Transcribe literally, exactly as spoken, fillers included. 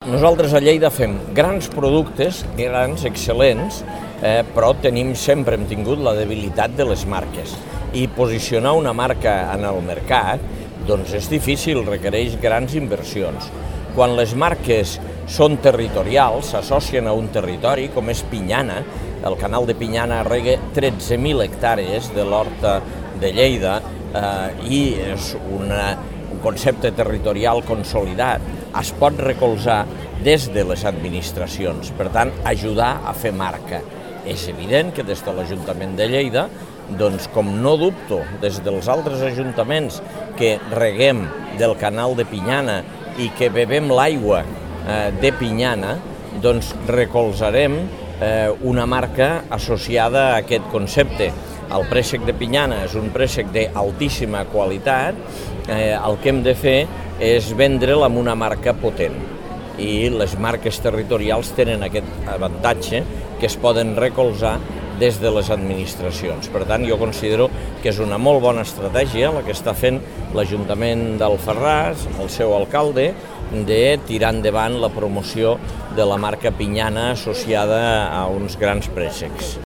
Nosaltres a Lleida fem grans productes, grans, excel·lents, eh, però tenim sempre hem tingut la debilitat de les marques. I posicionar una marca en el mercat doncs és difícil, requereix grans inversions. Quan les marques són territorials, s'associen a un territori, com és Pinyana, el canal de Pinyana rega tretze mil hectàrees de l'horta de Lleida eh, i és una, un concepte territorial consolidat. Es pot recolzar des de les administracions, per tant, ajudar a fer marca. És evident que des de l'Ajuntament de Lleida, doncs com no dubto des dels altres ajuntaments que reguem del canal de Pinyana i que bevem l'aigua eh, de Pinyana, doncs recolzarem eh, una marca associada a aquest concepte. El préssec de Pinyana és un préssec d'altíssima qualitat, eh, el que hem de fer és vendre'l amb una marca potent. I les marques territorials tenen aquest avantatge que es poden recolzar des de les administracions. Per tant, jo considero que és una molt bona estratègia la que està fent l'Ajuntament d'Alfarràs, el seu alcalde, de tirar endavant la promoció de la marca Pinyana associada a uns grans préssecs.